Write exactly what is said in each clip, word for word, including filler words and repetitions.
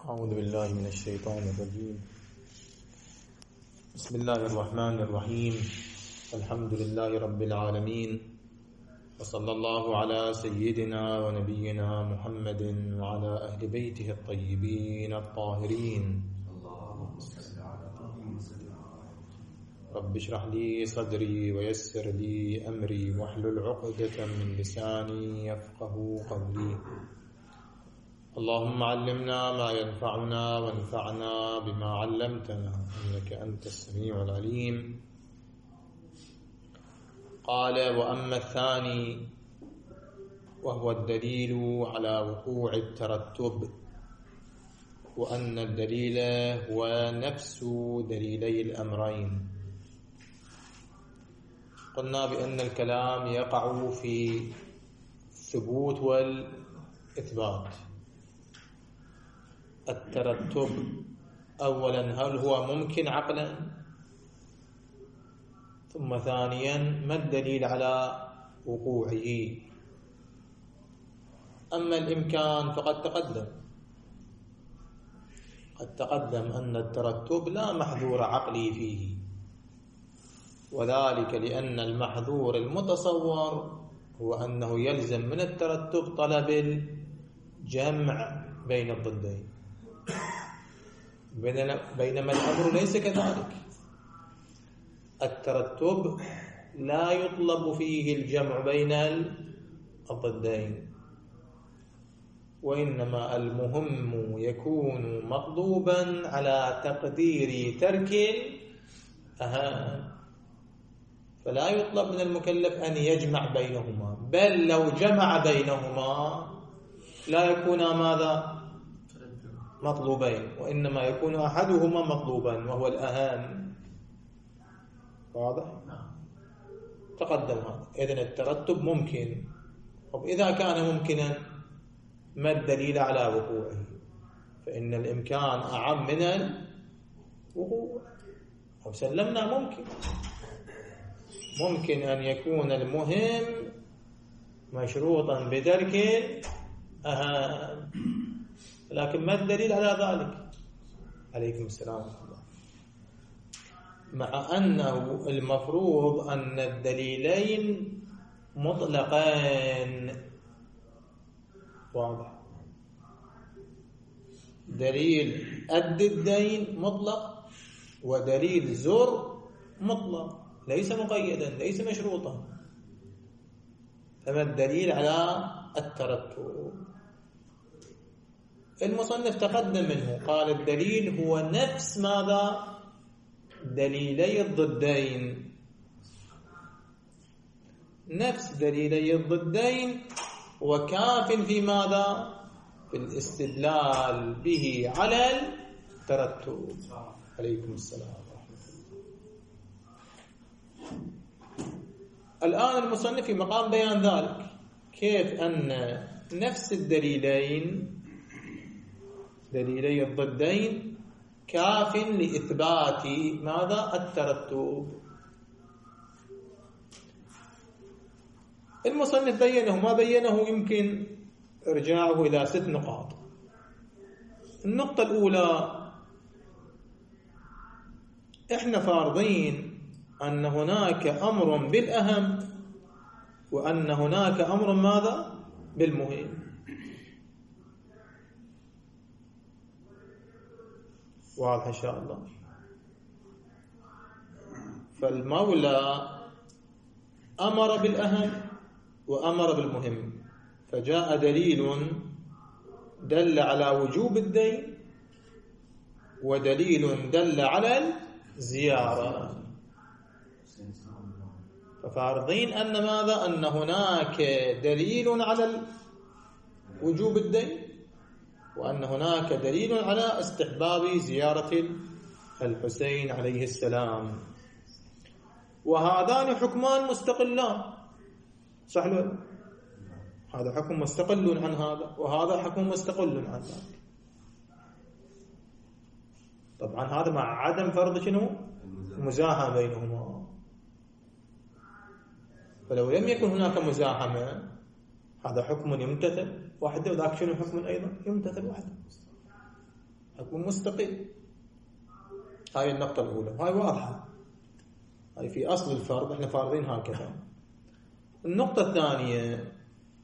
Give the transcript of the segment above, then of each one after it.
أعوذ بالله من الشيطان الرجيم. بسم الله الرحمن الرحيم. الحمد لله رب العالمين، وصلى الله على سيدنا ونبينا محمد وعلى أهل بيته الطيبين الطاهرين. رب اشرح لي صدري ويسر لي أمري واحلل عقدة من لساني يفقه قولي. اللهم علمنا ما ينفعنا وانفعنا بما علمتنا إنك أنت السميع العليم. قال: وأما الثاني وهو الدليل على وقوع الترتب، وأن الدليل هو نفس دليلي الأمرين. قلنا بأن الكلام يقع في الثبوت والإثبات. الترتب أولا هل هو ممكن عقلا؟ ثم ثانيا ما الدليل على وقوعه؟ أما الإمكان فقد تقدم قد تقدم أن الترتب لا محذور عقلي فيه، وذلك لأن المحذور المتصور هو أنه يلزم من الترتب طلب الجمع بين الضدين، بينما الأمر ليس كذلك. الترتب لا يطلب فيه الجمع بين الضدين، وإنما المهم يكون مطلوبا على تقدير ترك الأهم، فلا يطلب من المكلف أن يجمع بينهما، بل لو جمع بينهما لا يكون ماذا؟ مطلوبين، وإنما يكون أحدهما مطلوبا وهو الأهم. واضح؟ تقدم هذا. إذن الترتب ممكن. طب إذا كان ممكنا ما الدليل على وقوعه؟ فإن الإمكان أعم من الوقوع. أو سلمنا ممكن ممكن أن يكون المهم مشروطا بترك الأهم، لكن ما الدليل على ذلك؟ عليكم السلام ورحمة الله. مع أنه المفروض أن الدليلين مطلقين. واضح؟ دليل أد الدين مطلق، ودليل زر مطلق، ليس مقيدا، ليس مشروطا. فما الدليل على الترتب؟ المصنف تقدم منه، قال الدليل هو نفس ماذا؟ دليلي الضدين. نفس دليلي الضدين، وكاف في ماذا؟ في الاستدلال به على الترتب. عليكم السلام ورحمة الله. الآن المصنف في مقام بيان ذلك، كيف أن نفس الدليلين دليلي الضدين كاف لإثبات ماذا؟ الترتب. المصنف بينه، ما بينه يمكن إرجاعه إلى ست نقاط. النقطة الأولى، إحنا فارضين أن هناك أمر بالأهم، وأن هناك أمر ماذا؟ بالمهم. واضح إن شاء الله. فالمولى أمر بالأهم وأمر بالمهم، فجاء دليل دل على وجوب الدين، ودليل دل على الزيارة. ففارضين أن ماذا؟ أن هناك دليل على وجوب الدين، وأن هناك دليل على استحباب زيارة الحسين عليه السلام، وهذان حكمان مستقلان. صح له؟ هذا حكم مستقل عن هذا، وهذا حكم مستقل عن ذاك. طبعا هذا مع عدم فرض شنو؟ مزاحمة بينهما. فلو لم يكن هناك مزاحمة هذا حكم يمتثل وحده، وذاك شنو حكم أيضا يمتثل وحده. حكم مستقل. هاي النقطة الأولى، هاي واضحة، هاي في أصل الفرض، احنا فارضين هكذا. النقطة الثانية،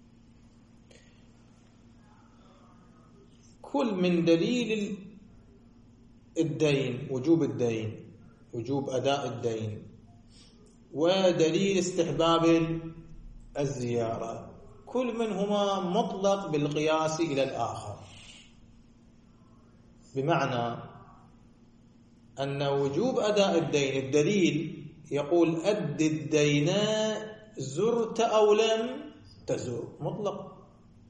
كل من دليل الدين، وجوب الدين، وجوب أداء الدين، ودليل استحباب الزيارة، كل منهما مطلق بالقياس إلى الآخر، بمعنى أن وجوب أداء الدين الدليل يقول أد الدين زرت أو لم تزر، مطلق،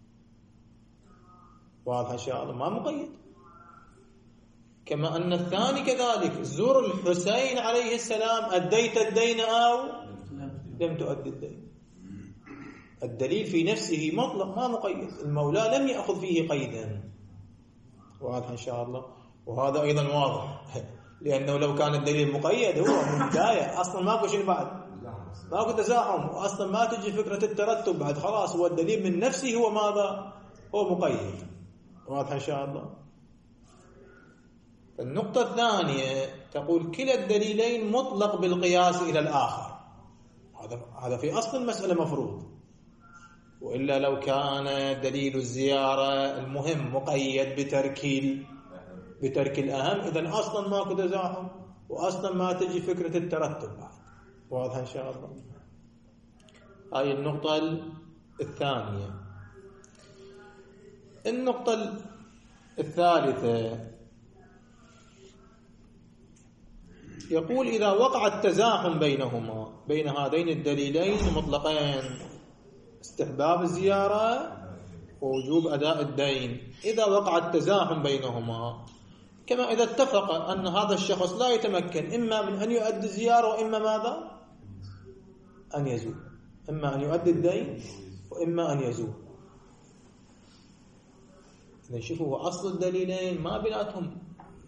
واضح إن شاء الله، ما مقيد. كما أن الثاني كذلك، زر الحسين عليه السلام، أديت الدين أو لم تؤدي الدين. الدليل في نفسه مطلق ما مقيد، المولى لم يأخذ فيه قيدا، واضح إن شاء الله. وهذا أيضا واضح، لأنه لو كان الدليل مقيد هو من البداية أصلا ماكو شيء بعد، ماكو تزاحم، وأصلا ما تجي فكرة الترتب بعد، خلاص هو الدليل من نفسه هو ماذا؟ هو مقيد، واضح إن شاء الله. النقطة الثانية تقول كلا الدليلين مطلق بالقياس إلى الآخر، هذا هذا في أصل المسألة مفروض، وإلا لو كان دليل الزيارة المهم مقيد بترك بترك الأهم، إذن أصلا ماكو تزاحم، وأصلا ما تجي فكرة الترتب بعد، واضح إن شاء الله. هاي النقطة الثانية. النقطة الثالثة يقول إذا وقع التزاحم بينهما، بين هذين الدليلين المطلقين، استحباب الزيارة ووجوب أداء الدين، إذا وقع التزاحم بينهما، كما إذا اتفق أن هذا الشخص لا يتمكن إما من أن يؤدي الزيارة وإما ماذا؟ أن يزور، إما أن يؤدي الدين وإما أن يزور. إذا شوفوا أصل الدليلين ما بيناتهم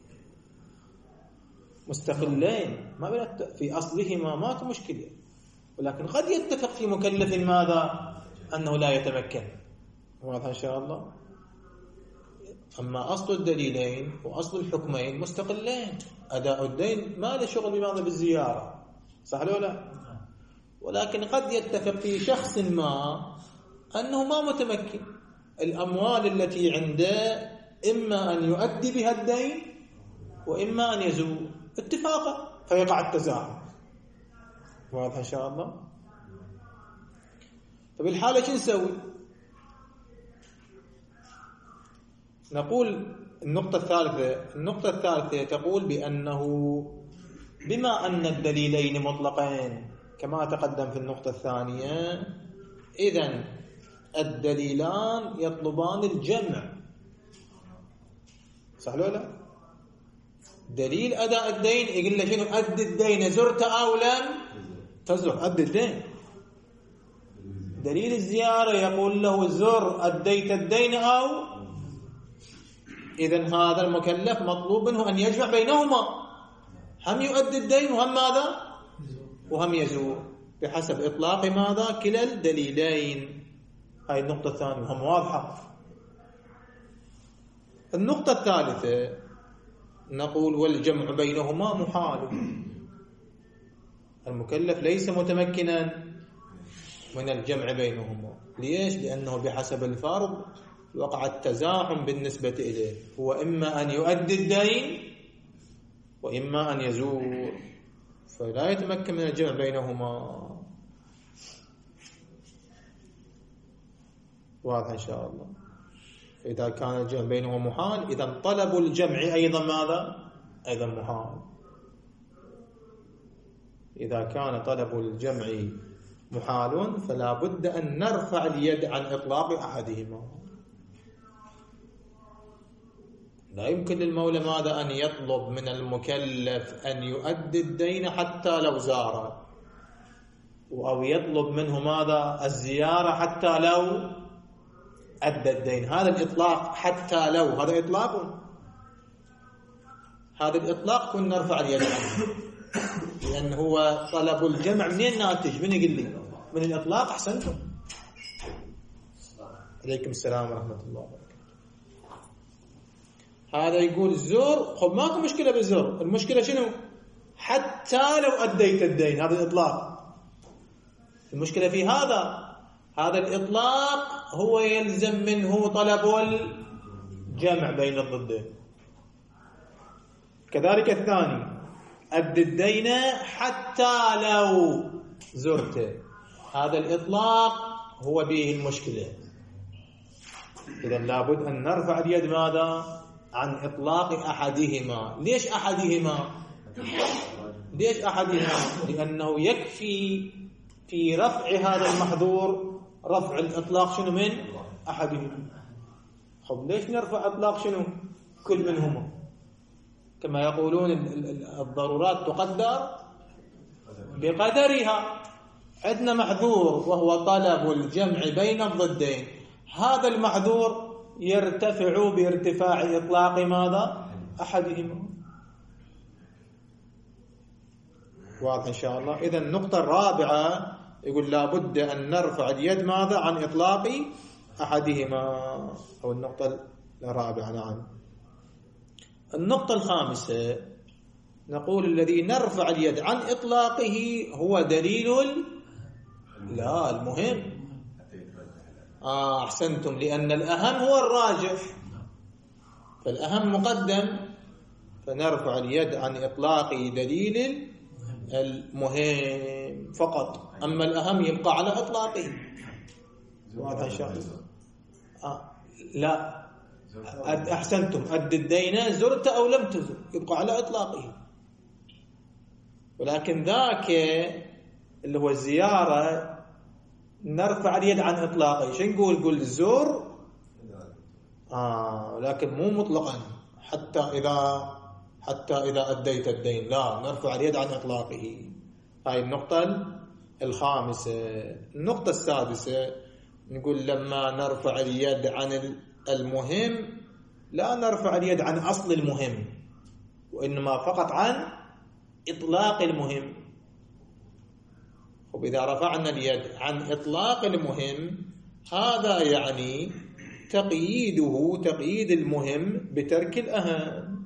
مستقلين، ما بينات في أصلهما ماكو مشكلة، ولكن قد يتفق في مكلف ماذا؟ أنه لا يتمكن، واضح إن شاء الله. أما أصل الدليلين وأصل الحكمين مستقلين، أداء الدين ما له شغل بماذا؟ بالزيارة، صح ولا لا؟ ولكن قد يتفق في شخص ما أنه ما متمكن، الأموال التي عنده إما أن يؤدي بها الدين وإما أن يزور اتفاقا، فيقع التزاحم، واضح إن شاء الله. فبالحالة شو نسوي؟ نقول النقطة الثالثة النقطة الثالثة تقول بأنه بما أن الدليلين مطلقين كما تقدم في النقطة الثانية، إذن الدليلان يطلبان الجمع، صح ولا لا؟ دليل أداء الدين يقول له شنو؟ أد الدين زرت أو لم تزر، أد الدين. دليل الزيارة يقول له زر أديت الدين أو، إذن هذا المكلف مطلوب منه أن يجمع بينهما، هم يؤدي الدين وهم ماذا؟ وهم يزور، بحسب إطلاق ماذا؟ كلا الدليلين. هاي النقطة الثانية، وهم واضحة. النقطة الثالثة نقول والجمع بينهما محال، المكلف ليس متمكنا من الجمع بينهما. ليش؟ لأنه بحسب الفرض وقع التزاحم بالنسبة إليه، هو إما أن يؤدي الدين وإما أن يزور، فلا يتمكن من الجمع بينهما، واضح إن شاء الله. إذا كان الجمع بينهما محال، إذا طلب الجمع أيضا ماذا؟ أيضا محال. إذا كان طلب الجمع محال فلا بد أن نرفع اليد عن إطلاق أحدهما. لا يمكن للمولى ماذا؟ أن يطلب من المكلف أن يؤدي الدين حتى لو زار، أو يطلب منه ماذا؟ الزيارة حتى لو أدى الدين. هذا الإطلاق حتى لو، هذا إطلاق، هذا الإطلاق كنا نرفع اليد عنه، لأن هو طلب الجمع منين ناتج؟ من يقول لي؟ من الإطلاق. أحسنتم، عليكم السلام ورحمة الله وبركاته. هذا يقول زور، خب ماكو مشكلة بالزور، المشكلة شنو؟ حتى لو أديت الدين، هذا الإطلاق. المشكلة في هذا هذا الإطلاق هو يلزم منه طلب الجمع بين الضدين. كذلك الثاني أد الدين حتى لو زرته، هذا الإطلاق هو به المشكلة. إذا لابد أن نرفع اليد ماذا؟ عن إطلاق أحدهما. ليش أحدهما؟ ليش أحدهما؟ لأنه يكفي في رفع هذا المحظور رفع الإطلاق شنو من أحدهما. خب ليش نرفع إطلاق شنو كل منهما؟ كما يقولون الضرورات تقدر بقدرها. عندنا محظور وهو طلب الجمع بين الضدين، هذا المحظور يرتفع بارتفاع إطلاق ماذا؟ أحدهما. واضح إن شاء الله. إذا النقطة الرابعة يقول لابد أن نرفع اليد ماذا؟ عن إطلاق أحدهما، أو النقطة الرابعة. نعم. النقطة الخامسة نقول الذي نرفع اليد عن إطلاقه هو دليل لا المهم. آه أحسنتم، لأن الأهم هو الراجح، فالأهم مقدم، فنرفع اليد عن إطلاق دليل المهم فقط، أما الأهم يبقى على إطلاقه. واضح إن شاء الله. آه لا أحسنتم، أد الدين زرت أو لم تزر يبقى على إطلاقه، ولكن ذاك اللي هو الزيارة نرفع اليد عن إطلاقه. شو نقول؟ قل زور آه ولكن مو مطلقا حتى إذا حتى إذا أديت الدين، لا، نرفع اليد عن إطلاقه. هاي النقطة الخامسة. النقطة السادسة نقول لما نرفع اليد عن المهم لا نرفع اليد عن أصل المهم، وإنما فقط عن إطلاق المهم. وإذا رفعنا اليد عن إطلاق المهم هذا يعني تقييده تقييد المهم بترك الأهم.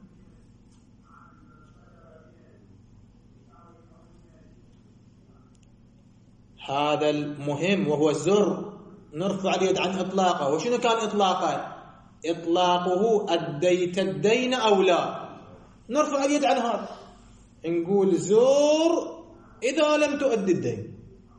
هذا المهم وهو الزر نرفع اليد عن إطلاقه. وشنو كان إطلاقه؟ إطلاقه أديت الدين أو لا، نرفع اليد عن هذا، نقول زور إذا لم تؤدي الدين،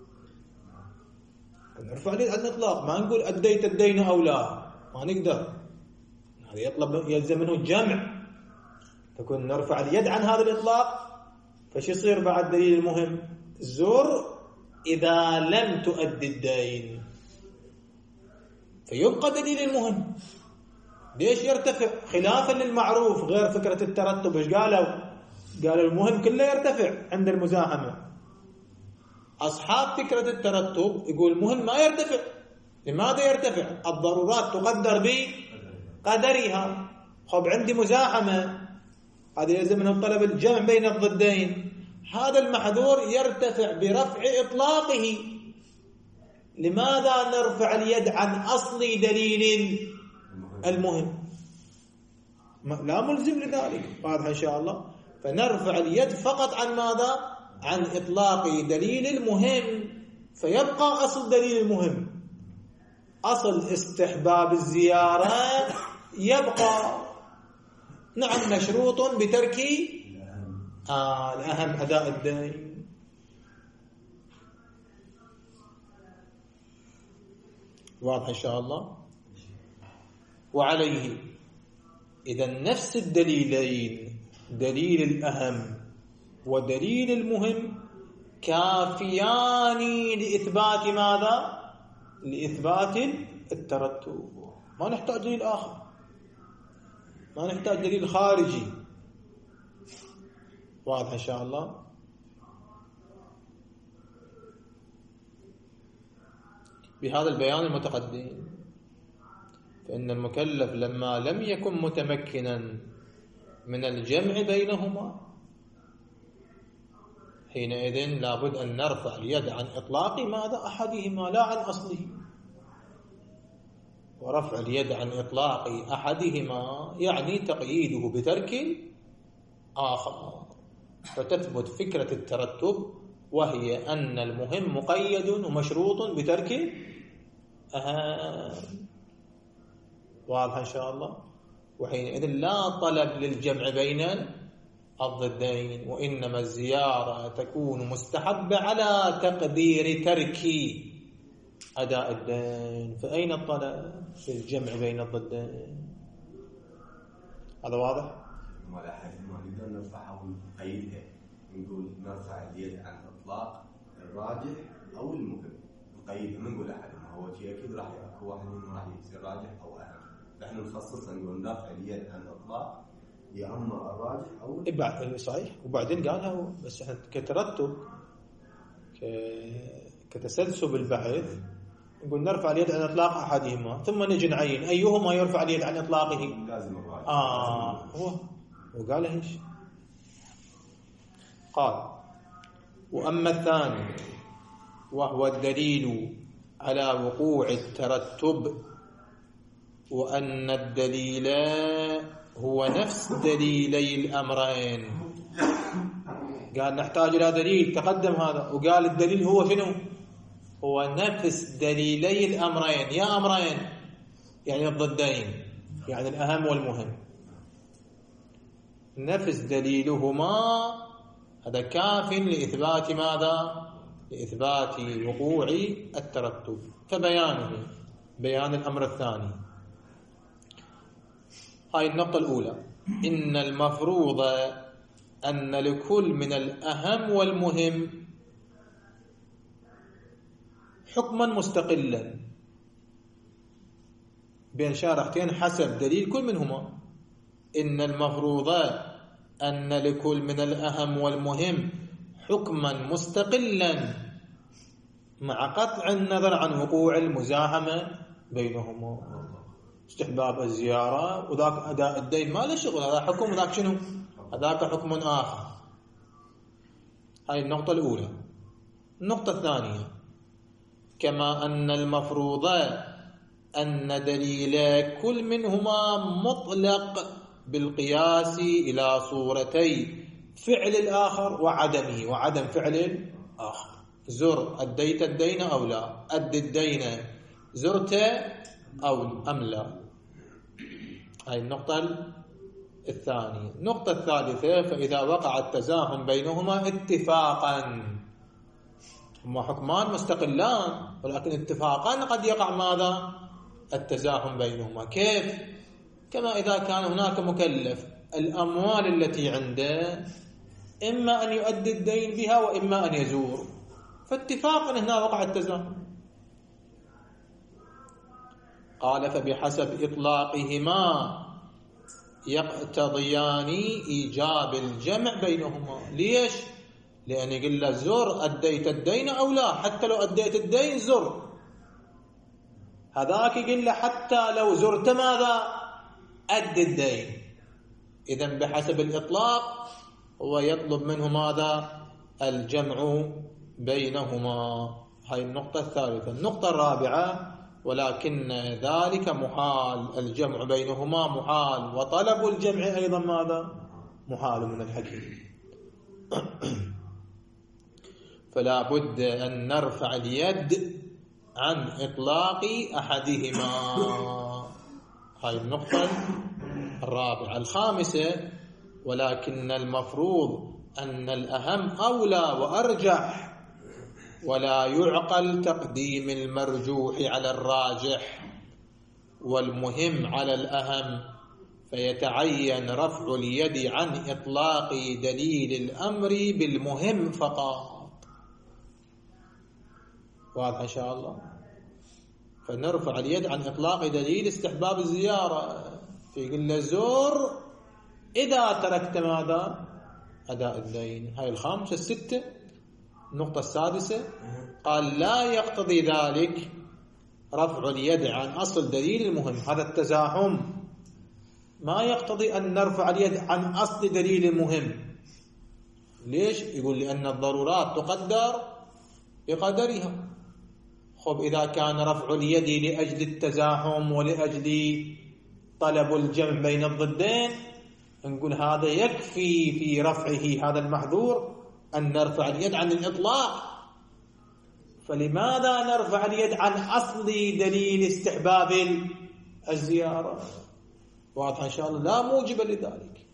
نرفع اليد عن الإطلاق، ما نقول أديت الدين أو لا، ما نقدر، هذا يطلب يلزم منه الجمع، تكون نرفع اليد عن هذا الإطلاق. فش يصير بعد دليل المهم؟ زور إذا لم تؤدي الدين، فيبقى دليل المهم. ليش يرتفع؟ خلافا للمعروف، غير فكرة الترتب. ايش قالوا؟ قالوا المهم كله يرتفع عند المزاحمة. أصحاب فكرة الترتب يقول المهم ما يرتفع. لماذا يرتفع؟ الضرورات تقدر بقدرها. خب عندي مزاحمة، هذا يلزم منه طلب الجمع بين الضدين، هذا المحظور يرتفع برفع إطلاقه. لماذا نرفع اليد عن أصل دليل المهم؟ لا ملزم لذلك. واضح إن شاء الله. فنرفع اليد فقط عن ماذا؟ عن إطلاق دليل المهم، فيبقى أصل دليل المهم، أصل استحباب الزيارة يبقى. نعم مشروط بترك آه الأهم أداء الدين. واضح إن شاء الله. وعليه إذا نفس الدليلين، دليل الأهم ودليل المهم، كافيان لإثبات ماذا؟ لإثبات الترتب. ما نحتاج دليل آخر، ما نحتاج دليل خارجي. واضح إن شاء الله. بهذا البيان المتقدم فإن المكلف لما لم يكن متمكنا من الجمع بينهما حينئذ لابد أن نرفع اليد عن إطلاق ماذا؟ أحدهما لا عن أصله. ورفع اليد عن إطلاق أحدهما يعني تقييده بترك آخر، فتثبت فكرة الترتب، وهي أن المهم مقيد ومشروط بترك أهم. واضح إن شاء الله؟ وحينئذ لا طلب للجمع بين الضدين، وإنما الزيارة تكون مستحبة على تقدير ترك أداء الدين. فأين الطلب في الجمع بين الضدين؟ هذا واضح؟ ولا حاجة ما نقدر نرفعها ونقيدها، نقول نرفع اليد عن إطلاق الراجح أو المهم، نقيدها ما نقول أحد، ما هو شيء أكيد راح يكون واحد منهم راح يصير راجح أو أهم، نحن نخصص نقول نرفع اليد عن إطلاق يا أما الراجح أو الأهم. صحيح. وبعدين قالها بس احنا كترتب كتسلسل البحث نقول نرفع اليد عن إطلاق أحدهما، ثم نجي نعين أيهما يرفع اليد عن إطلاقه. لازم الراجح. آه هو وقال ايش؟ قال: وأما الثاني وهو الدليل على وقوع الترتب، وأن الدليل هو نفس دليلي الأمرين. قال نحتاج إلى دليل، تقدم هذا، وقال الدليل هو شنو؟ هو نفس دليلي الأمرين. يا أمرين يعني الضدين، يعني الأهم والمهم، نفس دليلهما، هذا كاف لإثبات ماذا؟ لإثبات وقوع الترتب. فبيانه بيان الأمر الثاني. هاي النقطة الأولى: إن المفروض أن لكل من الأهم والمهم حكما مستقلا بين شارحتين حسب دليل كل منهما. إن المفروض أن لكل من الأهم والمهم حكما مستقلا مع قطع النظر عن وقوع المزاحمة بينهما. استحباب الزيارة وذاك أداء الدين ما له شغل، هذا حكم وذاك شنو؟ هذاك حكم آخر. هاي النقطة الأولى. النقطة الثانية: كما أن المفروض أن دليل كل منهما مطلق بالقياس إلى صورتي فعل الآخر وعدمه وعدم فعل الآخر. زر أديت الدين أو لا، أد الدين زرت أو أم لا. هاي النقطة الثانية. النقطة الثالثة: فإذا وقع التزاحم بينهما اتفاقا، هما حكمان مستقلان ولكن اتفاقا قد يقع ماذا؟ التزاحم بينهما. كيف؟ كما إذا كان هناك مكلف الأموال التي عنده إما أن يؤدي الدين بها وإما أن يزور، فاتفاقا هنا وقع التزاحم. قال: فبحسب إطلاقهما يقتضيان إيجاب الجمع بينهما. ليش؟ لأن يقول له زر أديت الدين أو لا، حتى لو أديت الدين زر. هذاك يقول له حتى لو زرت ماذا؟ أد الدين. إذن بحسب الإطلاق هو يطلب منه ماذا؟ الجمع بينهما. هاي النقطة الثالثة. النقطة الرابعة: ولكن ذلك محال، الجمع بينهما محال، وطلب الجمع أيضا ماذا؟ محال من الحكيم. فلا بد أن نرفع اليد عن إطلاق أحدهما. هاي النقطة الرابعة. الخامسة: ولكن المفروض أن الأهم أولى وأرجح، ولا يعقل تقديم المرجوح على الراجح والمهم على الأهم، فيتعين رفع اليد عن إطلاق دليل الأمر بالمهم فقط. واضح إن شاء الله؟ فنرفع اليد عن إطلاق دليل استحباب الزيارة، فيقول له زور إذا تركت ماذا؟ أداء الدين. هاي الخامسة. الستة. النقطة السادسة: قال لا يقتضي ذلك رفع اليد عن أصل دليل المهم. هذا التزاحم ما يقتضي أن نرفع اليد عن أصل دليل المهم. ليش؟ يقول لأن الضرورات تقدر بقدرها. خب إذا كان رفع اليد لأجل التزاحم ولأجل طلب الجمع بين الضدين، نقول هذا يكفي في رفعه هذا المحذور أن نرفع اليد عن الإطلاق. فلماذا نرفع اليد عن أصل دليل استحباب الزيارة؟ واضح إن شاء الله، لا موجب لذلك.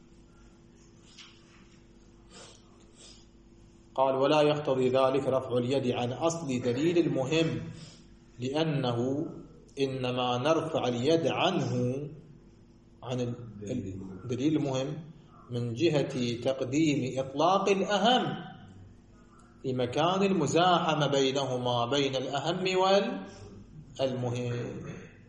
قال ولا يقتضي ذلك رفع اليد عن أصل دليل المهم، لأنه إنما نرفع اليد عنه عن الدليل المهم من جهة تقديم إطلاق الأهم في مكان المزاحمة بينهما بين الأهم والمهم،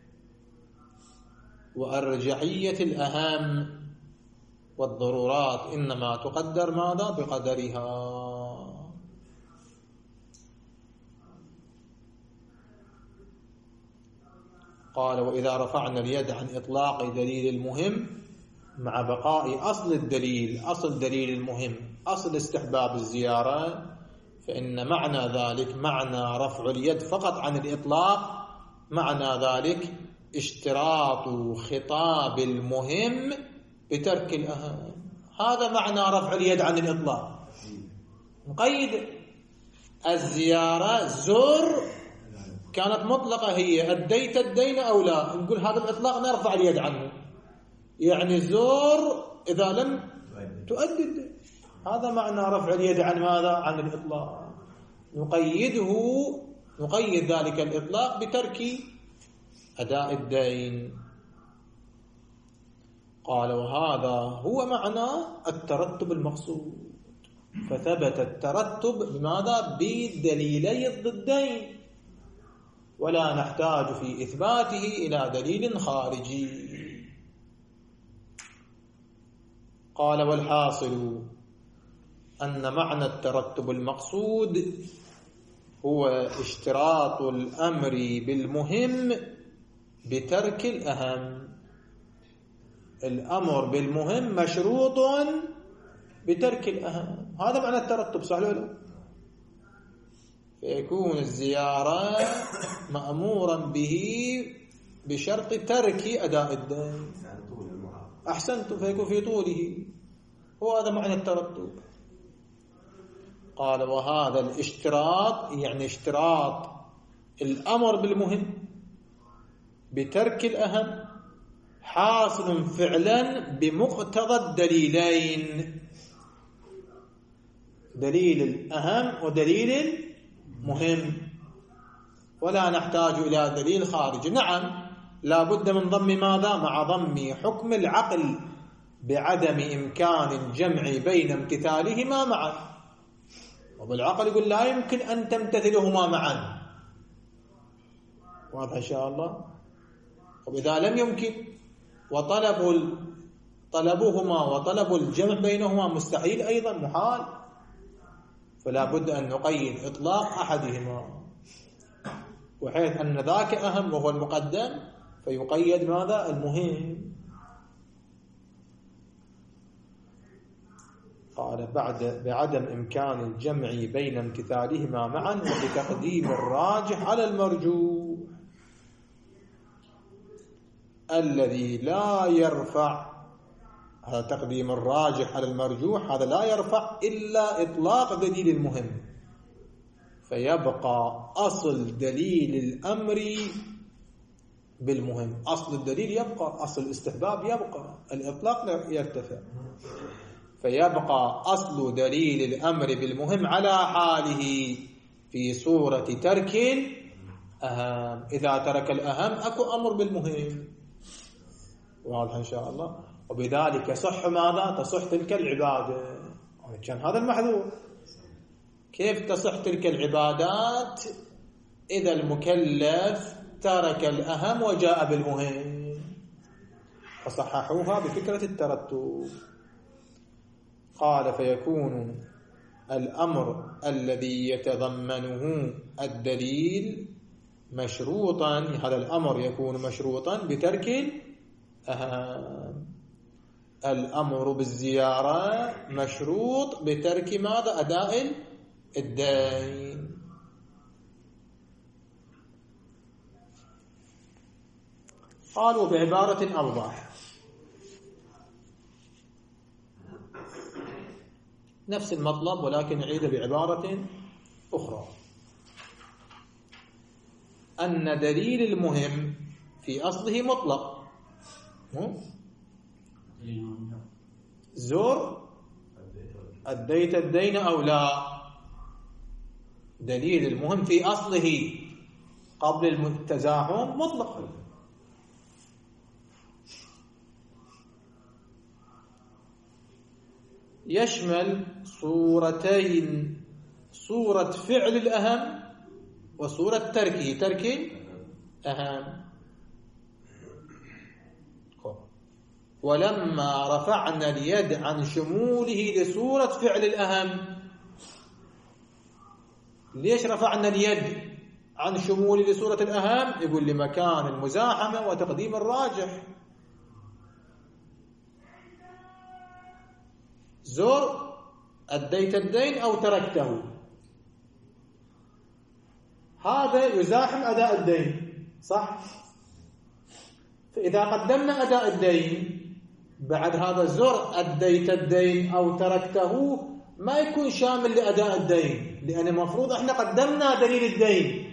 وأرجحية الأهم والضرورات إنما تقدر ماذا؟ بقدرها. قال وإذا رفعنا اليد عن إطلاق دليل المهم مع بقاء أصل الدليل، أصل دليل المهم أصل استحباب الزيارة، فإن معنى ذلك معنى رفع اليد فقط عن الإطلاق، معنى ذلك اشتراط خطاب المهم بترك الأهم. هذا معنى رفع اليد عن الإطلاق. نقيد الزيارة زر كانت مطلقة، هي أديت الدين أو لا، نقول هذا الإطلاق نرفع اليد عنه، يعني زور إذا لم تؤدي الدين. هذا معنى رفع اليد عن ماذا؟ عن الإطلاق. نقيده نقيد ذلك الإطلاق بترك أداء الدين. قال وهذا هو معنى الترتب المقصود، فثبت الترتب بماذا؟ بدليلي الضدين، ولا نحتاج في إثباته إلى دليل خارجي. قال والحاصل أن معنى الترتب المقصود هو اشتراط الأمر بالمهم بترك الأهم. الأمر بالمهم مشروط بترك الأهم، هذا معنى الترتب، صح ولا لا؟ فيكون الزيارة مأمورا به بشرط ترك أداء الدين. أحسنت، فيكون في طوله، وهذا معنى الترتب. قال وهذا الاشتراط يعني اشتراط الأمر بالمهم بترك الأهم حاصل فعلا بمقتضى الدليلين، دليل الأهم ودليل المهم، ولا نحتاج إلى دليل خارجي. نعم لا بد من ضم ماذا؟ مع ضم حكم العقل بعدم إمكان الجمع بين امتثالهما معا، وبالعقل يقول لا يمكن أن تمتثلهما معا. واضح إن شاء الله. وإذا لم يمكن وطلب طلبهما وطلب الجمع بينهما مستحيل أيضا، محال، فلا بد أن نقيد إطلاق أحدهما، وحيث أن ذاك أهم وهو المقدم فيقيد ماذا؟ المهم. قال بعد بعدم إمكان الجمع بين امتثالهما معا وبتقديم الراجح على المرجوح الذي لا يرفع، هذا تقديم الراجح على المرجوح، هذا لا يرفع إلا إطلاق دليل المهم، فيبقى أصل دليل الأمر بالمهم. أصل الدليل يبقى، أصل الاستحباب يبقى، الإطلاق لا يرتفع، فيبقى أصل دليل الأمر بالمهم على حاله في صورة ترك الأهم. إذا ترك الأهم أكو أمر بالمهم. واضح إن شاء الله. وبذلك صح ماذا؟ تصح تلك العبادة. كان هذا المحذور. كيف تصح تلك العبادات؟ إذا المكلف ترك الأهم وجاء بالمهم، فصححوها بفكرة الترتب. قال فيكون الأمر الذي يتضمنه الدليل مشروطا، هذا الأمر يكون مشروطا بترك الأهم. الأمر بالزيارة مشروط بترك ماذا؟ أداء الدين. قالوا بعبارة أوضح، نفس المطلب ولكن نعيد بعبارة أخرى، أن دليل المهم في أصله مطلق. زر أديت الدين أو لا، دليل المهم في أصله قبل التزاحم مطلق. يشمل صورتين، صورة فعل الأهم وصورة تركه، ترك أهم. ولما رفعنا اليد عن شموله لصورة فعل الأهم، ليش رفعنا اليد عن شموله لصورة الأهم؟ يقول لمكان المزاحمة وتقديم الراجح. زر أديت الدين أو تركته، هذا يزاحم أداء الدين، صح؟ فإذا قدمنا أداء الدين بعد هذا زر أديت الدين أو تركته ما يكون شامل لأداء الدين، لأن المفروض احنا قدمنا دليل الدين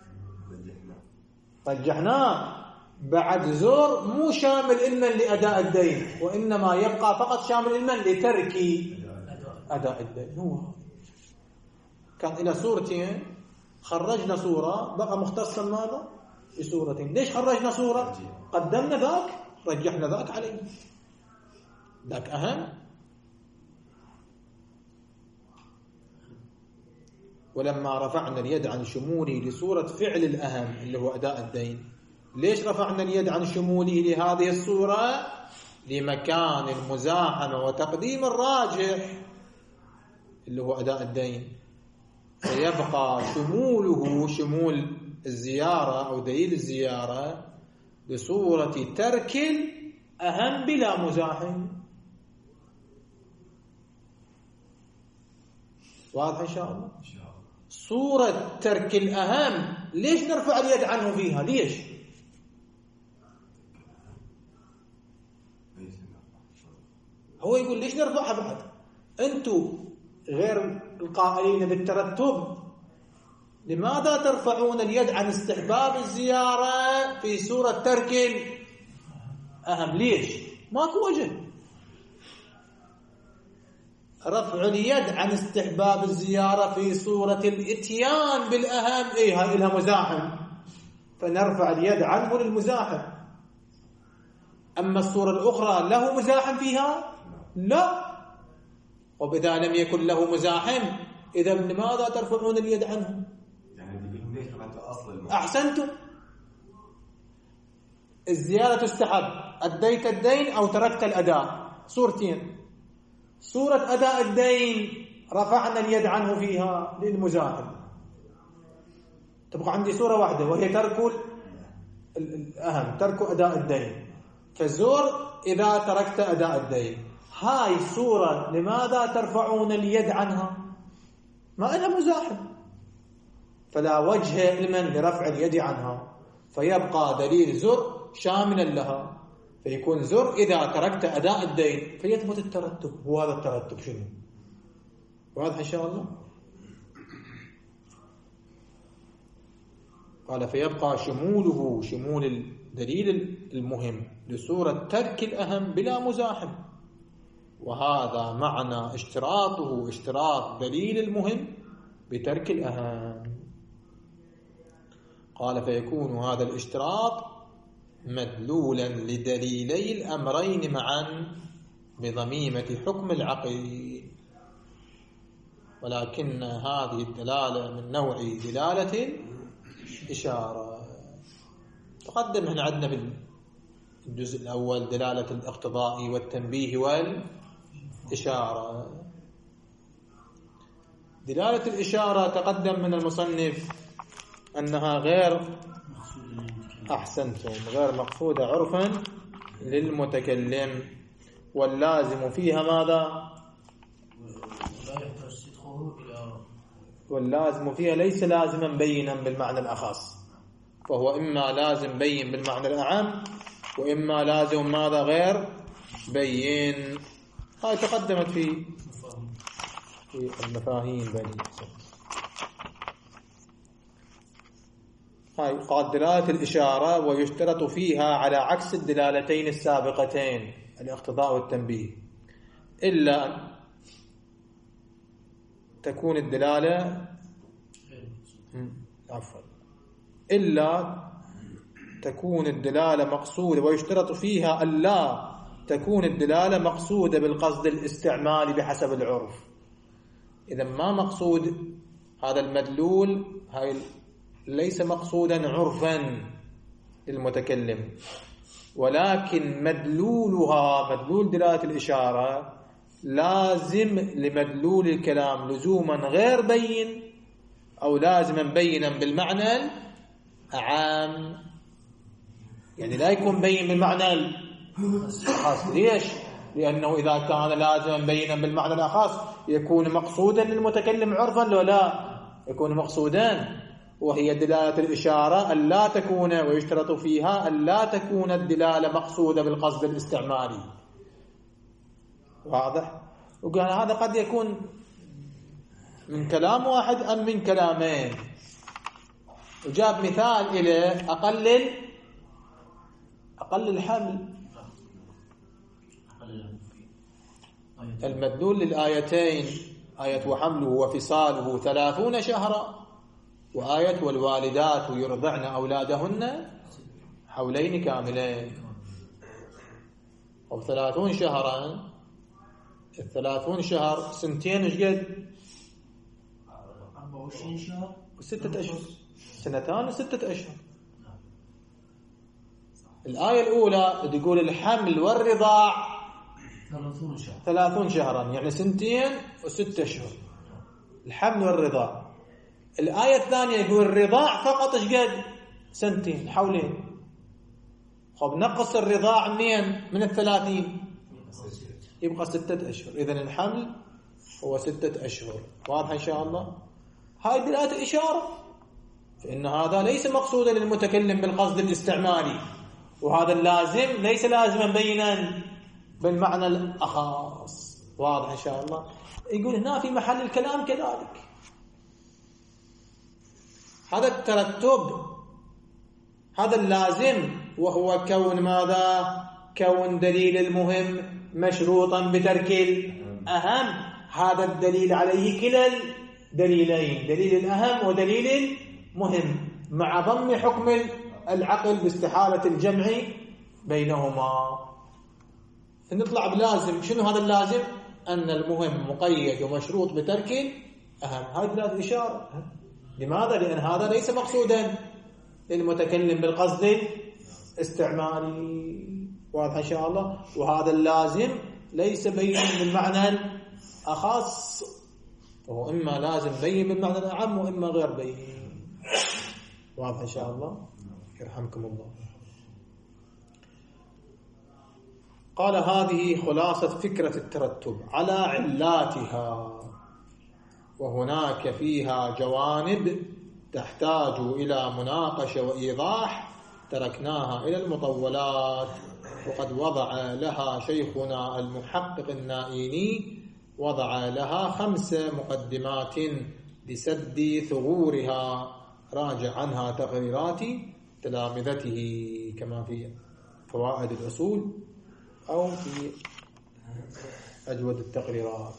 رجحناه، بعد زر مو شامل إلما لأداء الدين، وإنما يبقى فقط شامل إلما لترك أداء الدين. هو كان إلى صورتين، خرجنا صورة بقى مختصا ماذا؟ بصورتين. ليش خرجنا صورة؟ قدمنا ذاك رجحنا ذاك عليه، ذاك أهم. ولما رفعنا اليد عن شموله لصورة فعل الأهم اللي هو أداء الدين، ليش رفعنا اليد عن شموله لهذه الصورة؟ لمكان المزاحمة وتقديم الراجح اللي هو أداء الدين، فيبقى شموله شمول الزيارة أو دليل الزيارة لصورة ترك الأهم بلا مزاحم. واضح إن شاء الله؟ صورة ترك الأهم ليش نرفع اليد عنه فيها؟ ليش؟ هو يقول ليش نرفعها بعد؟ أنتوا غير القائلين بالترتب، لماذا ترفعون اليد عن استحباب الزيارة في صورة ترك الأهم؟ ليش؟ ماكو وجه. رفع اليد عن استحباب الزيارة في صورة الاتيان بالأهم، إيه هاي لها مزاحم، فنرفع اليد عنه للمزاحم. أما الصورة الأخرى له مزاحم فيها؟ لا. وبذا لم يكن له مزاحم، إذا لماذا ترفعون اليد عنه؟ أحسنتم. الزيارة تستحب، أديت الدين أو تركت الأداء، صورتين. صورة أداء الدين رفعنا اليد عنه فيها للمزاحم، تبقى عندي صورة واحدة وهي ترك الأهم، ترك أداء الدين. فالزور إذا تركت أداء الدين، هاي الصورة لماذا ترفعون اليد عنها؟ ما لها مزاحم، فلا وجه لمن لرفع اليد عنها، فيبقى دليل زر شاملا لها، فيكون زر إذا تركت أداء الدين فيثبت الترتب. وهذا الترتب شنو؟ واضح إن شاء الله؟ قال فيبقى شموله شمول الدليل المهم لصورة ترك الأهم بلا مزاحم، وهذا معنى اشتراطه اشتراط دليل المهم بترك الأهم. قال فيكون هذا الاشتراط مدلولا لدليلي الأمرين معا بضميمة حكم العقيد، ولكن هذه الدلالة من نوع دلالة إشارة. تقدم هنا عندنا بالجزء الأول دلالة الاقتضاء والتنبيه والإشارة. دلالة الإشارة تقدم من المصنف أنها غير أحسنتم غير مقصودة عرفا للمتكلم، واللازم فيها ماذا؟ واللازم فيها ليس لازما بينا بالمعنى الأخص، فهو إما لازم بين بالمعنى الأعم وإما لازم ماذا غير بين. هاي تقدمت في في المفاهيم بني. هاي قال دلالة الإشارة ويشترط فيها على عكس الدلالتين السابقتين الاقتضاء والتنبيه، إلا أن تكون الدلالة عفوا إلا تكون الدلالة مقصودة، ويشترط فيها ألا تكون الدلالة مقصودة بالقصد الاستعمالي بحسب العرف. إذا ما مقصود هذا المدلول، هاي ليس مقصودا عرفا للمتكلم، ولكن مدلولها مدلول دلالة الإشارة لازم لمدلول الكلام لزوما غير بين أو لازما بينا بالمعنى العام. يعني لا يكون بين بالمعنى الخاص. ليش؟ لأنه إذا كان لازما بينا بالمعنى الخاص يكون مقصودا للمتكلم عرفا لو لا يكون مقصودا، وهي دلالة الإشارة ألا تكون ويشترط فيها ألا تكون الدلالة مقصودة بالقصد الاستعمالي. واضح؟ وقال هذا قد يكون من كلام واحد أم من كلامين. وجاب مثال إلى أقلل أقل الحمل. المدلول للآيتين آية وحمله وفصاله ثلاثون شهرا، وآية والوالدات يرضعن أولادهن حولين كاملين. أو ثلاثون شهرا، الثلاثون شهر سنتين ايش قد؟ أربعة وعشرين شهر وستة أشهر، سنتان وستة أشهر. الآية الأولى تقول الحمل والرضاع ثلاثون شهر ثلاثون شهرا، يعني سنتين وستة أشهر الحمل والرضاع. الآية الثانية يقول الرضاع فقط ايش قد؟ سنتين حولين. خب نقص الرضاع منين؟ من الثلاثين يبقى ستة أشهر. إذن الحمل هو ستة أشهر. واضح إن شاء الله؟ هاي دلالة إشارة، فإن هذا ليس مقصودا للمتكلم بالقصد الاستعمالي، وهذا اللازم ليس لازما بينا بالمعنى الأخص. واضح إن شاء الله؟ يقول هنا في محل الكلام كذلك هذا الترتب، هذا اللازم، وهو كون ماذا؟ كون دليل المهم مشروطا بترك الأهم. هذا الدليل عليه كلا الدليلين، دليل الأهم ودليل المهم، مع ضم حكم العقل باستحالة الجمع بينهما. نطلع بلازم. شنو هذا اللازم؟ أن المهم مقيد ومشروط بترك الأهم. هذه دلالة إشارة. لماذا؟ لأن هذا ليس مقصودا للمتكلم بالقصد الاستعمالي. واضح إن شاء الله؟ وهذا اللازم ليس بين بالمعنى الأخص، وهو إما لازم بين بالمعنى الأعم وإما غير بين. واضح إن شاء الله؟ يرحمكم الله. قال هذه خلاصة فكرة الترتب على علاتها، وهناك فيها جوانب تحتاج إلى مناقشة وإيضاح تركناها إلى المطولات، وقد وضع لها شيخنا المحقق النائيني وضع لها خمس مقدمات لسد ثغورها، راجع عنها تقريرات تلامذته كما في فوائد الأصول أو في أجود التقريرات.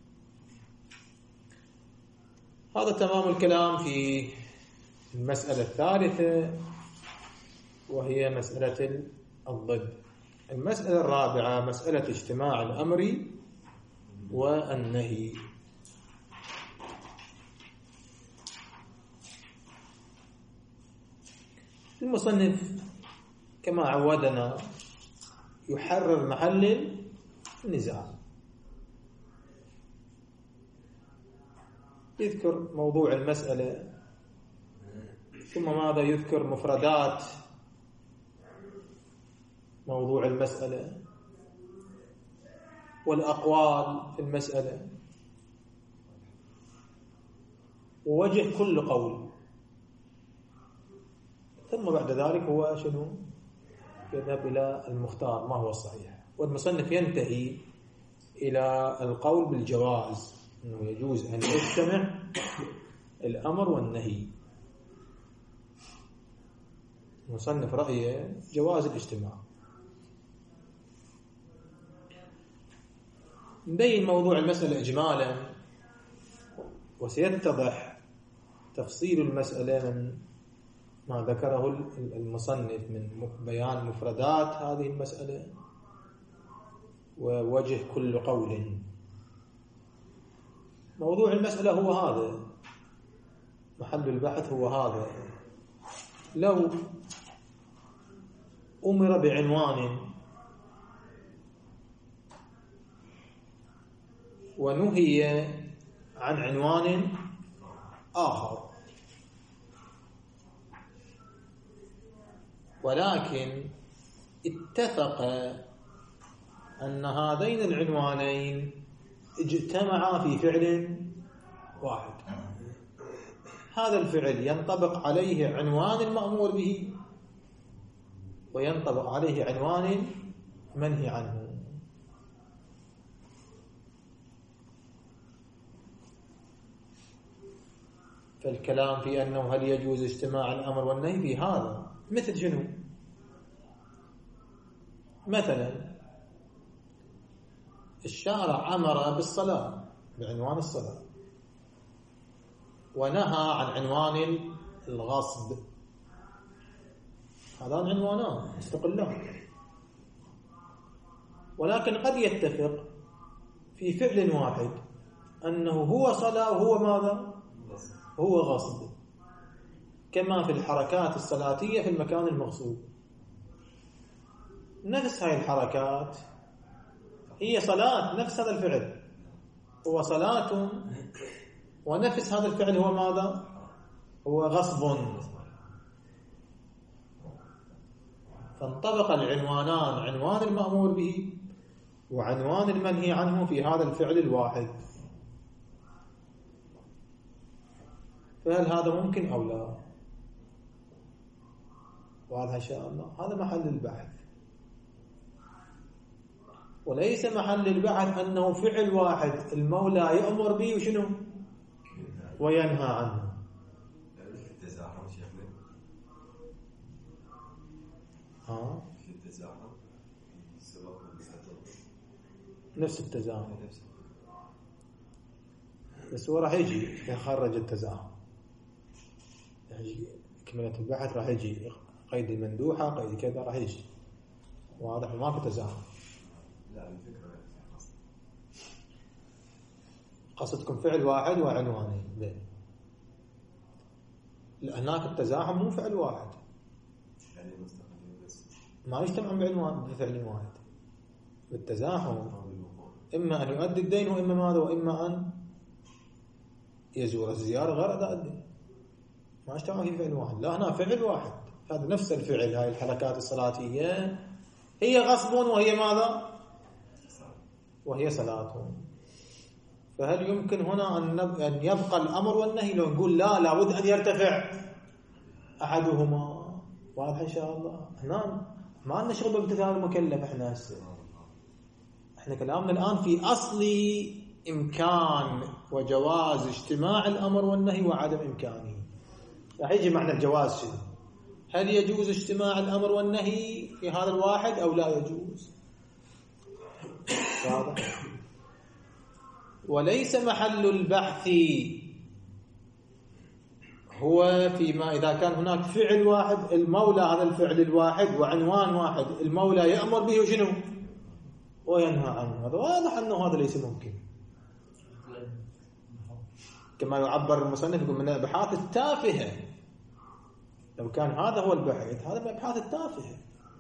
هذا تمام الكلام في المسألة الثالثة، وهي مسألة الضد. المسألة الرابعة مسألة اجتماع الأمر والنهي. المصنف كما عودنا يحرر محل النزاع، يذكر موضوع المسألة، ثم ماذا؟ يذكر مفردات موضوع المسألة والأقوال في المسألة ووجه كل قول، ثم بعد ذلك هو شنو؟ يذهب إلى المختار ما هو الصحيح. والمصنف ينتهي إلى القول بالجواز، أنه يجوز أن يجتمع الأمر والنهي. المصنف رأيه جواز الاجتماع. نبين موضوع المسألة إجمالا، وسيتضح تفصيل المسألة من ما ذكره المصنف من بيان مفردات هذه المسألة ووجه كل قول. موضوع المسألة هو هذا، محل البحث هو هذا. لو أمر بعنوان ونهي عن عنوان آخر، ولكن اتفق أن هذين العنوانين اجتمعا في فعل واحد، هذا الفعل ينطبق عليه عنوان المأمور به وينطبق عليه عنوان منهي عنه. فالكلام في أنه هل يجوز اجتماع الأمر والنهي في هذا مثل شنو؟ مثلا الشارع أمر بالصلاة بعنوان الصلاة ونهى عن عنوان الغصب، هذان عنوانان مستقلان، ولكن قد يتفق في فعل واحد أنه هو صلاة وهو ماذا؟ هو غصب، كما في الحركات الصلاتية في المكان المغصوب. نفس هاي الحركات هي صلاة، نفس هذا الفعل هو صلاة، ونفس هذا الفعل هو ماذا؟ هو غصب. فانطبق العنوانان، عنوان المأمور به وعنوان المنهي عنه في هذا الفعل الواحد. فهل هذا ممكن أو لا؟ واضح إن شاء الله. هذا محل البحث، وليس محل البحث أنه فعل واحد المولى يأمر به وشنو وينهى عنه. التزاحم شيخنا، ها التزاحم سبب نفس التزاحم، بس هو راح يجي يخرج التزاحم، يجي كملة البحث راح يجي قيد المندوحة قيد كذا راح يجي واضح، ما في تزاحم. لا الفكرة قصدكم فعل واحد وعنوانين. هناك التزاحم مو فعل واحد، يعني مستقبلين بس ما يجتمع بعنوان بفعل واحد. بالتزاحم إما أن يؤدي الدين وإما ماذا وإما أن يزور الزيارة غير أداء الدين، ما يجتمع في فعل واحد. لا، هنا فعل واحد، هذا نفس الفعل. هاي الحركات الصلاتية هي غصب وهي ماذا؟ وهي صلاة. فهل يمكن هنا أن يبقى الأمر والنهي؟ لو نقول لا، لابد أن يرتفع أحدهما. واضح إن شاء الله. هنا ما لنا شغل بامتثال المكلف. احنا هسه احنا كلامنا الآن في أصل إمكان وجواز اجتماع الأمر والنهي وعدم إمكانه. راح يجي معنى الجواز شنو؟ هل يجوز اجتماع الأمر والنهي في هذا الواحد أو لا يجوز؟ واضح. وليس محل البحث هو فيما إذا كان هناك فعل واحد المولى هذا الفعل الواحد وعنوان واحد المولى يأمر به وشنو وينهى عنه. هذا واضح أنه هذا ليس ممكن، كما يعبر المصنف يقول من الأبحاث التافهة. لو كان هذا هو البحث هذا من الأبحاث التافهة.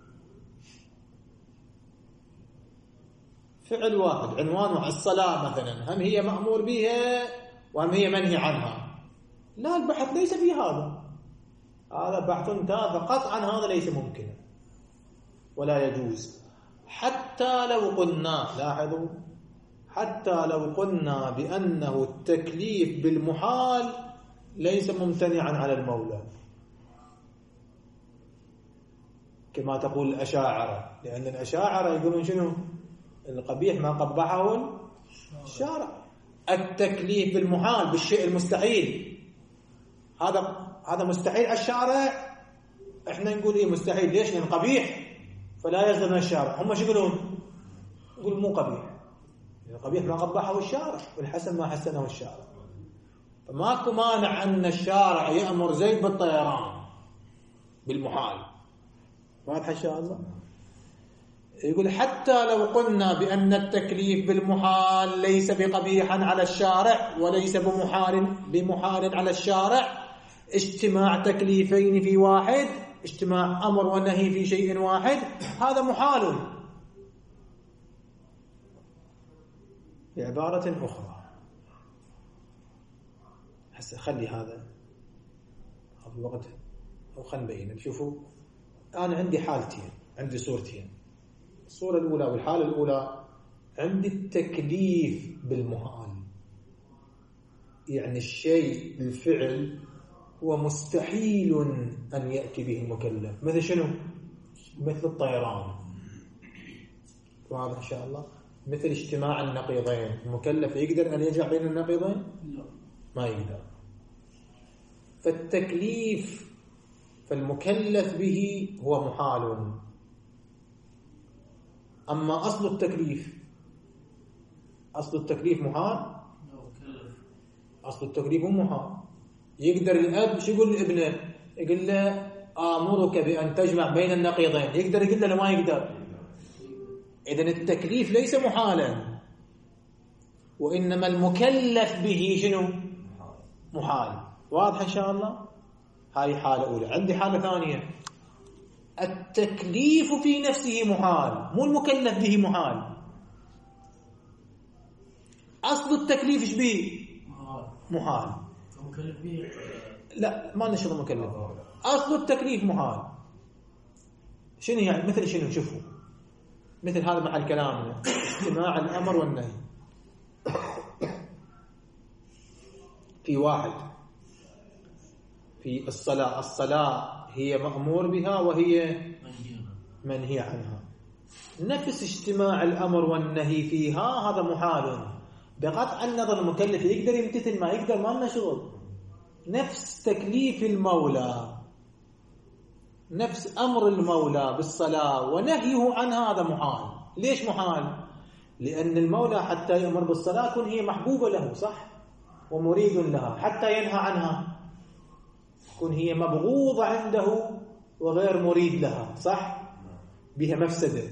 فعل واحد عنوان واحد، الصلاة مثلا هم هي مأمور بها وهم هي منهي عنها. لا، البحث ليس في هذا، هذا بحث تافه قطعا، هذا ليس ممكن ولا يجوز. حتى لو قلنا، لاحظوا، حتى لو قلنا بأنه التكليف بالمحال ليس ممتنعا على المولى، كما تقول الأشاعرة، لأن الأشاعرة يقولون شنو؟ القبيح ما قبحه الشارع. التكليف بالمحال بالشيء المستحيل هذا هذا مستحيل على الشارع، احنا نقول ايه مستحيل. ليش؟ لأن قبيح فلا يصدر من الشارع. هم شو يقولون؟ يقول مو قبيح، القبيح ما قبحه الشارع والحسن ما حسنه الشارع. فماكو مانع أن الشارع يأمر زيد بالطيران بالمحال. واضح إن شاء الله؟ يقول حتى لو قلنا بأن التكليف بالمحال ليس بقبيحا على الشارع وليس بمحال بمحال على الشارع، اجتماع تكليفين في واحد، اجتماع أمر ونهي في شيء واحد، هذا محال. بعبارة أخرى، هسه خلي هذا هذا الوقت أو خلينا نبين. شوفوا أنا عندي حالتين، عندي صورتين. الصورة الأولى والحالة الأولى عندي التكليف بالمحال، يعني الشيء بالفعل هو مستحيل أن يأتي به المكلف، مثل شنو؟ مثل الطيران. واضح إن شاء الله؟ مثل اجتماع النقيضين، المكلف يقدر أن يجمع بين النقيضين؟ ما يقدر. فالتكليف فالمكلف به هو محال. أما أصل التكليف، أصل التكليف محال؟ أصل التكليف محال. يقدر الأب شو يقول لابنه؟ يقول له آمرك بأن تجمع بين النقيضين، يقدر يقول له ما يقدر. إذن التكليف ليس محالا، وإنما المكلف به شنو؟ محال. واضح إن شاء الله؟ هاي حالة أولى. عندي حالة ثانية، التكليف في نفسه محال، مو المكلف به محال. أصل التكليف إيش به؟ محال. المكلف به لا، ما نشرب مكلف. أصل التكليف محال. شنو يعني؟ مثل شنو؟ شوفوا مثل هذا محل كلامنا، اجتماع الأمر والنهي. في واحد في الصلاة، الصلاة هي مأمور بها وهي منهي عنها. نفس اجتماع الأمر والنهي فيها هذا محال. بقطع النظر المكلف يقدر يمتثل ما يقدر، ما لنا شغل. نفس تكليف المولى، نفس أمر المولى بالصلاة ونهيه عن هذا محال. ليش محال؟ لأن المولى حتى يأمر بالصلاة كن هي محبوبة له، صح؟ ومريد لها. حتى ينهى عنها كن هي مبغوضة عنده وغير مريد لها، صح؟ بها مفسدة.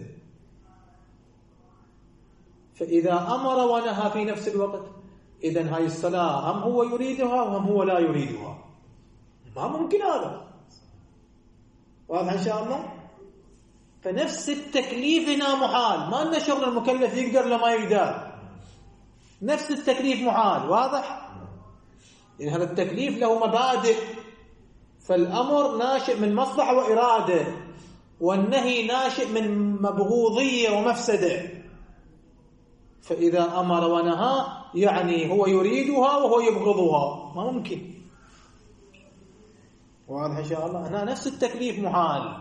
فإذا أمر ونهى في نفس الوقت، إذن هاي الصلاة هم هو يريدها وهم هو لا يريدها. ما ممكن هذا. واضح إن شاء الله؟ فنفس التكليف هنا محال، ما لنا شغل المكلف يقدر لما يقدر. نفس التكليف محال. واضح؟ يعني هذا التكليف له مبادئ، فالأمر ناشئ من مصلحة وإرادة، والنهي ناشئ من مبغوضية ومفسدة. فإذا أمر ونهى يعني هو يريدها وهو يبغضها، ما ممكن. واضح إن شاء الله؟ هنا نفس التكليف محال.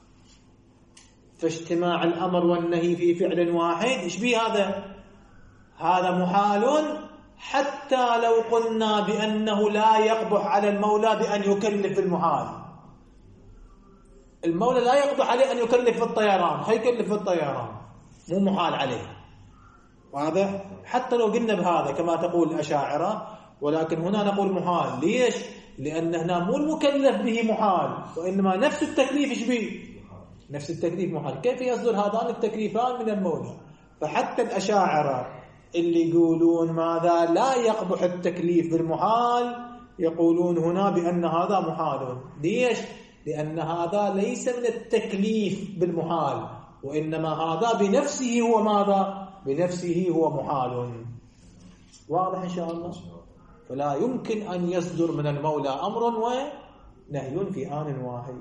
فاجتماع الأمر والنهي في فعل واحد، إيش بيه هذا؟ هذا محال، حتى لو قلنا بأنه لا يقبح على المولى بأن يكلف المحال. المولى لا يقبح عليه أن يكلف في الطيران، هيكلف في الطيران، مو محال عليه. واضح؟ حتى لو قلنا بهذا كما تقول الأشاعرة، ولكن هنا نقول محال. ليش؟ لأن هنا مو المكلف به محال، وإنما نفس التكليف إيش بيه؟ نفس التكليف محال. كيف يصدر هذان التكليفان من المولى؟ فحتى الأشاعرة اللي يقولون ماذا لا يقبح التكليف بالمحال، يقولون هنا بأن هذا محال. ليش؟ لأن هذا ليس من التكليف بالمحال، وإنما هذا بنفسه هو ماذا؟ بنفسه هو محال. واضح إن شاء الله؟ فلا يمكن أن يصدر من المولى أمر ونهي في آن واحد،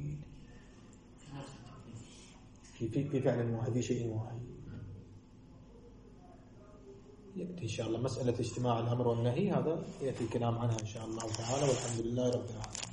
في في فعل واحد، في شيء واحد. يأتي إن شاء الله مسألة اجتماع الأمر والنهي، هذا يأتي الكلام عنها إن شاء الله تعالى، والحمد لله رب العالمين.